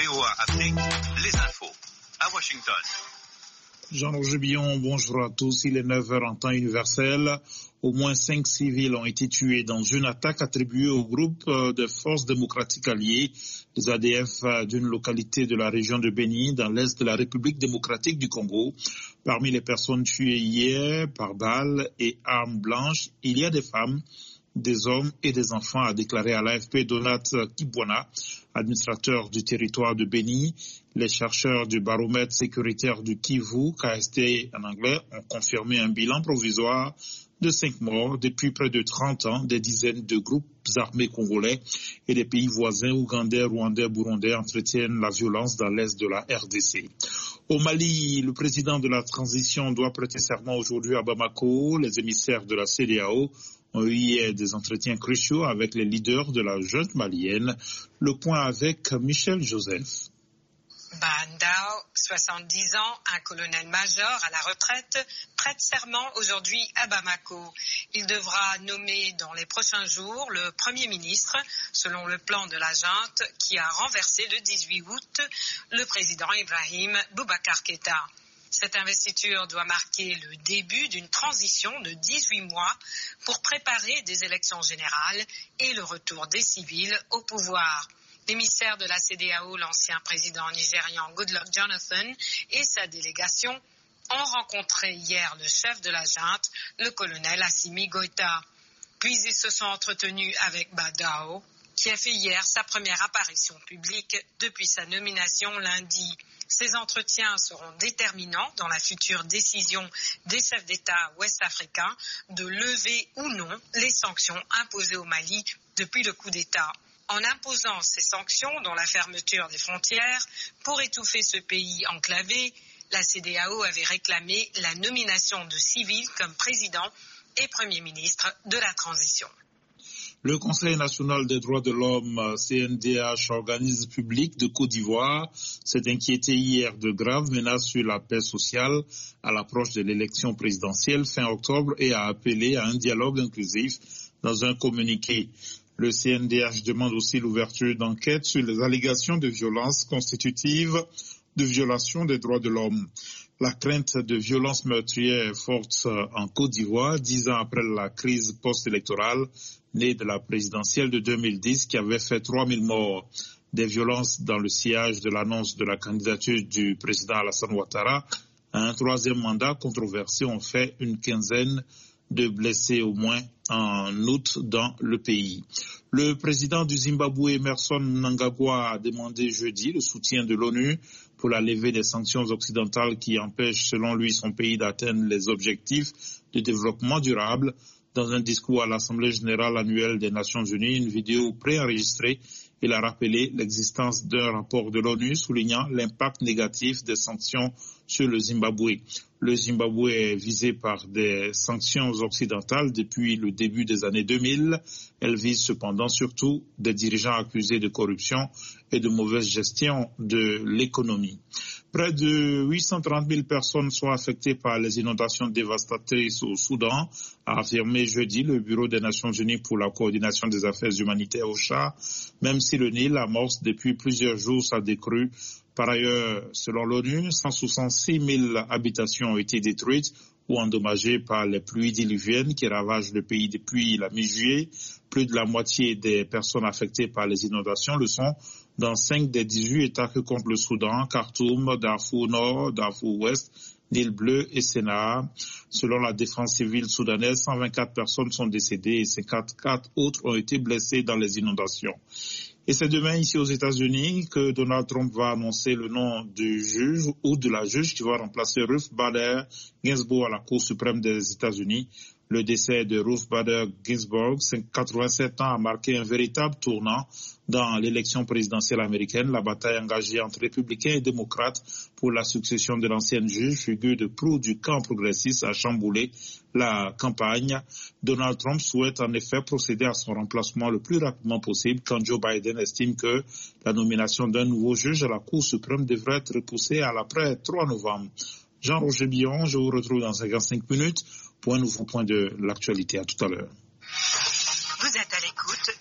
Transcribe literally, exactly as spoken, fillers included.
V O A Afrique, les infos à Washington. Jean-Roger Billon, bonjour à tous. Il est neuf heures en temps universel. Au moins cinq civils ont été tués dans une attaque attribuée au groupe de forces démocratiques alliées, les A D F, d'une localité de la région de Beni, dans l'est de la République démocratique du Congo. Parmi les personnes tuées hier par balles et armes blanches, il y a des femmes, des hommes et des enfants, a déclaré à l'A F P Donat Kibwana, administrateur du territoire de Beni. Les chercheurs du baromètre sécuritaire du Kivu, K S T en anglais, ont confirmé un bilan provisoire de cinq morts depuis près de trente ans. Des dizaines de groupes armés congolais et des pays voisins ougandais, rwandais, burundais entretiennent la violence dans l'est de la R D C. Au Mali, le président de la transition doit prêter serment aujourd'hui à Bamako. Les émissaires de la C E D E A O ont eu hier des entretiens cruciaux avec les leaders de la junte malienne. Le point avec Michel Joseph. Bandao, soixante-dix ans, un colonel-major à la retraite, prête serment aujourd'hui à Bamako. Il devra nommer dans les prochains jours le Premier ministre, selon le plan de la junte qui a renversé le dix-huit août le président Ibrahim Boubacar Keïta. Cette investiture doit marquer le début d'une transition de dix-huit mois pour préparer des élections générales et le retour des civils au pouvoir. L'émissaire de la C E D E A O, l'ancien président nigérian Goodluck Jonathan et sa délégation ont rencontré hier le chef de la junte, le colonel Assimi Goïta. Puis ils se sont entretenus avec Bandao, qui a fait hier sa première apparition publique depuis sa nomination lundi. Ces entretiens seront déterminants dans la future décision des chefs d'État ouest-africains de lever ou non les sanctions imposées au Mali depuis le coup d'État. En imposant ces sanctions, dont la fermeture des frontières, pour étouffer ce pays enclavé, la C E D E A O avait réclamé la nomination de civils comme président et Premier ministre de la transition. Le Conseil national des droits de l'homme, C N D H, organisme public de Côte d'Ivoire, s'est inquiété hier de graves menaces sur la paix sociale à l'approche de l'élection présidentielle fin octobre et a appelé à un dialogue inclusif dans un communiqué. Le C N D H demande aussi l'ouverture d'enquêtes sur les allégations de violences constitutives de violation des droits de l'homme. La crainte de violences meurtrières est forte en Côte d'Ivoire, dix ans après la crise post-électorale née de la présidentielle de deux mille dix qui avait fait trois mille morts. Des violences dans le sillage de l'annonce de la candidature du président Alassane Ouattara à un troisième mandat controversé ont fait une quinzaine de blessés au moins en août dans le pays. Le président du Zimbabwe, Emmerson Mnangagwa, a demandé jeudi le soutien de l'ONU pour la levée des sanctions occidentales qui empêchent, selon lui, son pays d'atteindre les objectifs de développement durable. Dans un discours à l'Assemblée générale annuelle des Nations unies, une vidéo préenregistrée, il a rappelé l'existence d'un rapport de l'ONU soulignant l'impact négatif des sanctions sur le Zimbabwe. Le Zimbabwe est visé par des sanctions occidentales depuis le début des années deux mille. Elles visent cependant surtout des dirigeants accusés de corruption et de mauvaise gestion de l'économie. Près de huit cent trente mille personnes sont affectées par les inondations dévastatrices au Soudan, a affirmé jeudi le Bureau des Nations Unies pour la coordination des affaires humanitaires O C H A, même si le Nil amorce depuis plusieurs jours sa décrue. Par ailleurs, selon l'ONU, cent soixante-six mille habitations ont été détruites ou endommagées par les pluies diluviennes qui ravagent le pays depuis la mi-juillet. Plus de la moitié des personnes affectées par les inondations le sont dans cinq des dix-huit États que compte le Soudan, Khartoum, Darfour Nord, Darfour Ouest, Nil Bleu et Senaa. Selon la défense civile soudanaise, cent vingt-quatre personnes sont décédées et cinquante-quatre autres ont été blessées dans les inondations. Et c'est demain ici aux États-Unis que Donald Trump va annoncer le nom du juge ou de la juge qui va remplacer Ruth Bader Ginsburg à la Cour suprême des États-Unis. Le décès de Ruth Bader Ginsburg, quatre-vingt-sept ans, a marqué un véritable tournant dans l'élection présidentielle américaine. La bataille engagée entre républicains et démocrates pour la succession de l'ancienne juge, figure de proue du camp progressiste, a chamboulé la campagne. Donald Trump souhaite en effet procéder à son remplacement le plus rapidement possible quand Joe Biden estime que la nomination d'un nouveau juge à la Cour suprême devrait être repoussée à l'après trois novembre. Jean-Roger Billon, je vous retrouve dans cinquante-cinq minutes pour un nouveau point de l'actualité. À tout à l'heure.